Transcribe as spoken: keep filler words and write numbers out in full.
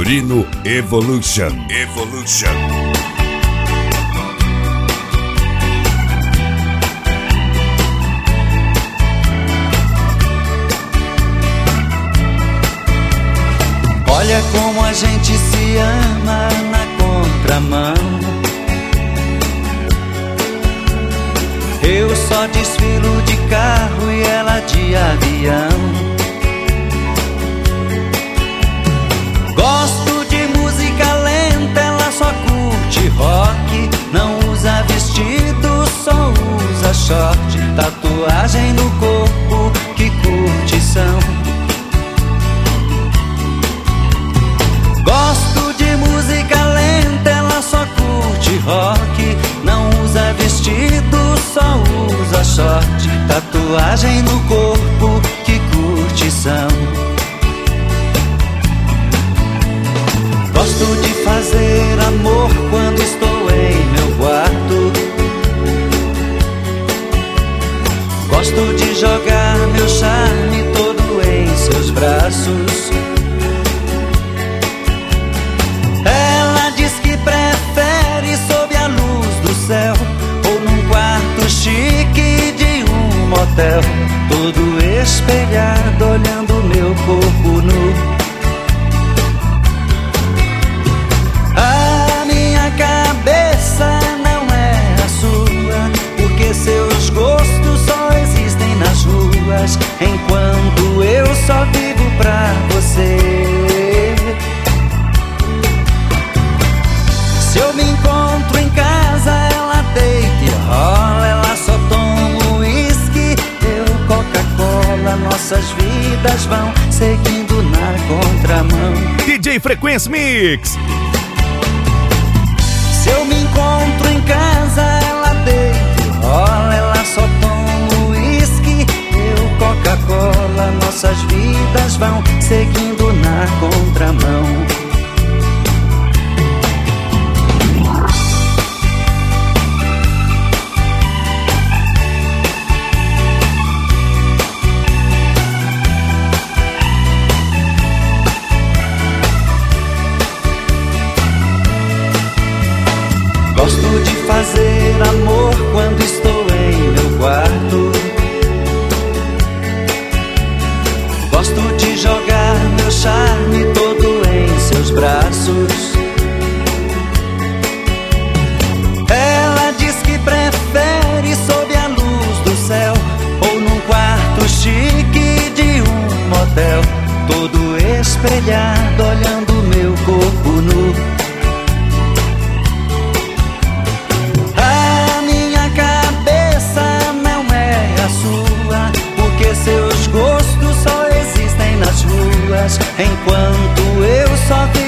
Fiorino Evolution. Evolution. Olha como a gente se ama na contramão. Eu só desfilo de carro e ela de avião. Gosto de música lenta, ela só curte rock. Não usa vestido, só usa short. Tatuagem no corpo, que curtição. Gosto de música lenta, ela só curte rock. Não usa vestido, só usa short. Tatuagem no corpo, que curtição. Gosto de fazer amor quando estou em meu quarto. Gosto de jogar meu charme todo em seus braços. Ela diz que prefere sob a luz do céu, ou num quarto chique de um motel, todo espelhado olhando meu corpo nu. A minha cabeça não é a sua, porque seus gostos só existem nas ruas, enquanto eu só vivo pra você. Se eu me encontro em casa, ela deita e rola. Ela só toma uísque, eu Coca-Cola. Nossas vidas vão seguindo na contramão. D J Frequência Mix. Se eu me encontro em casa, ela deita e rola. Ela só toma uísque, eu Coca-Cola. Nossas vidas vão seguindo na contramão. Gosto de fazer amor quando estou em meu quarto. Gosto de jogar meu charme todo em seus braços. Ela diz que prefere sob a luz do céu, ou num quarto chique de um motel, todo espelhado olhando meu corpo nu. Seus gostos só existem nas ruas, enquanto eu só